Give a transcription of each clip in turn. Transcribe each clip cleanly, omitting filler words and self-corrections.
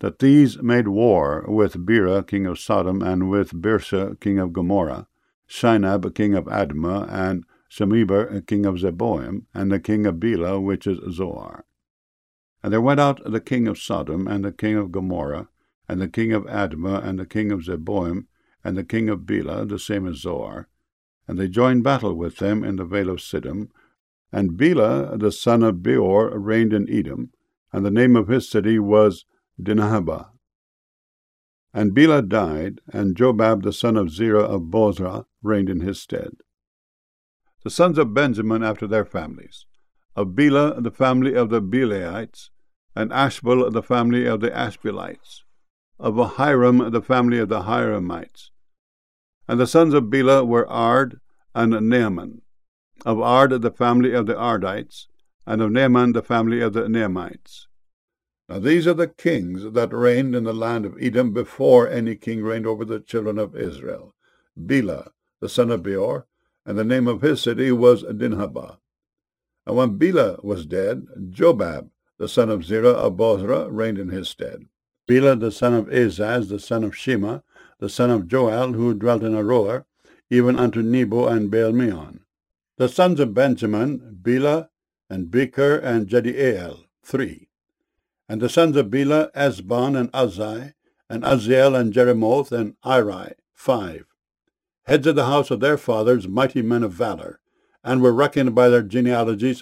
that these made war with Bera king of Sodom, and with Birsha king of Gomorrah, Shinab king of Admah, and Shemeber king of Zeboim, and the king of Bela, which is Zoar. And there went out the king of Sodom, and the king of Gomorrah, and the king of Admah, and the king of Zeboim, and the king of Bela, the same as Zoar, and they joined battle with them in the vale of Siddim. And Bela the son of Beor reigned in Edom, and the name of his city was Dinhabah. And Bela died, and Jobab the son of Zerah of Bozrah reigned in his stead. The sons of Benjamin after their families: of Bela the family of the Belaites, and Ashbel the family of the Ashbelites, of Ahiram the family of the Hiramites. And the sons of Bela were Ard and Naaman. Of Ard the family of the Ardites, and of Naaman the family of the Naamites. Now these are the kings that reigned in the land of Edom before any king reigned over the children of Israel: Bela the son of Beor, and the name of his city was Dinhabah. And when Bela was dead, Jobab the son of Zerah of Bozrah reigned in his stead. Bela the son of Azaz, the son of Shema, the son of Joel, who dwelt in Aroer, even unto Nebo and Baal-meon. The sons of Benjamin: Bela, and Becher, and Jediael, 3. And the sons of Bela: Esbon, and Uzai, and Uzziel, and Jeremoth, and Iri, 5. Heads of the house of their fathers, mighty men of valor, and were reckoned by their genealogies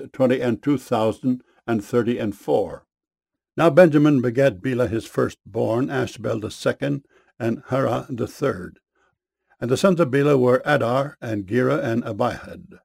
20,034. Now Benjamin begat Bela his firstborn, Ashbel the second, and Hara the third. And the sons of Bela were Adar, and Gera, and Abihad.